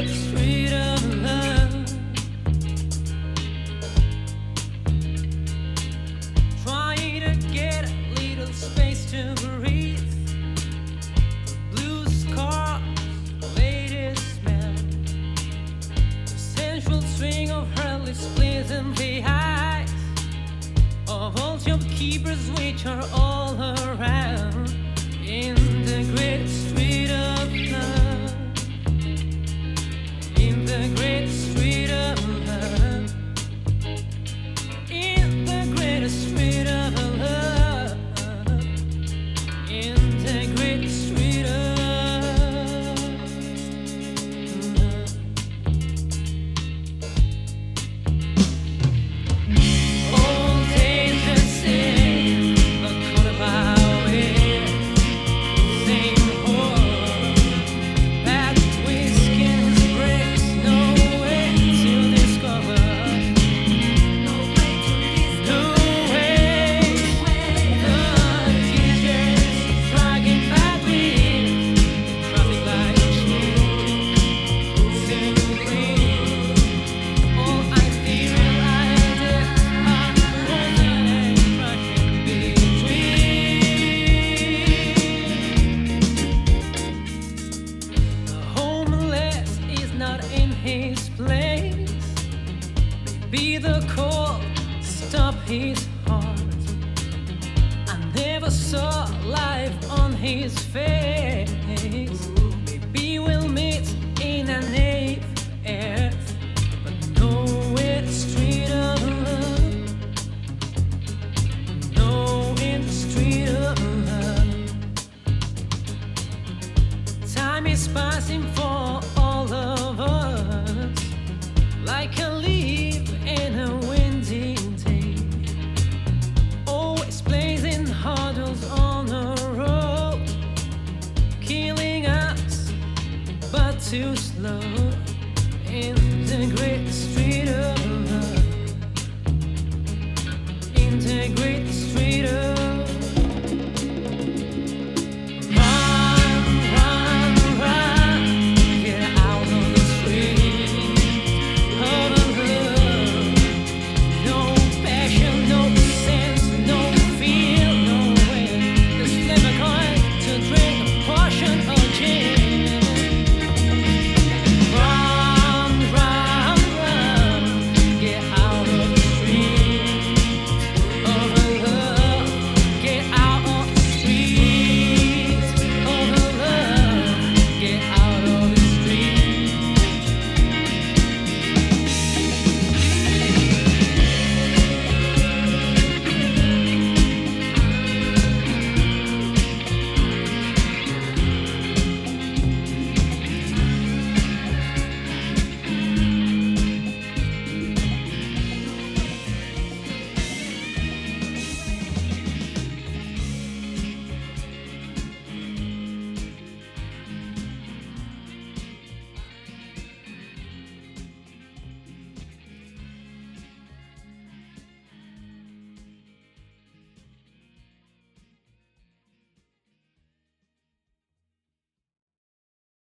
great street of love. Try to get a little space to breathe. The blue scarf, the latest smell, the sensual swing of her lips pleasing the eyes of all shopkeepers which are all around in the great street of love. In the great street of love. In the great street of love. In the great street of love. All days the same, not caught about it. Same horror, bad whiskey and bricks, no way to discover. No way. The teachers dragging back with traffic lights simply. All I realized is I wasn't rushing between. The homeless is not in his place. Maybe the cold stopped his heart. I never saw life on his face. Maybe we'll meet in an eighth earth, but no in the street of love. No in the street of love. Time is passing for all of us, like a leaf in a windy day. Always placing hurdles on the road, killing us, but too slow. In the great street of love. In the great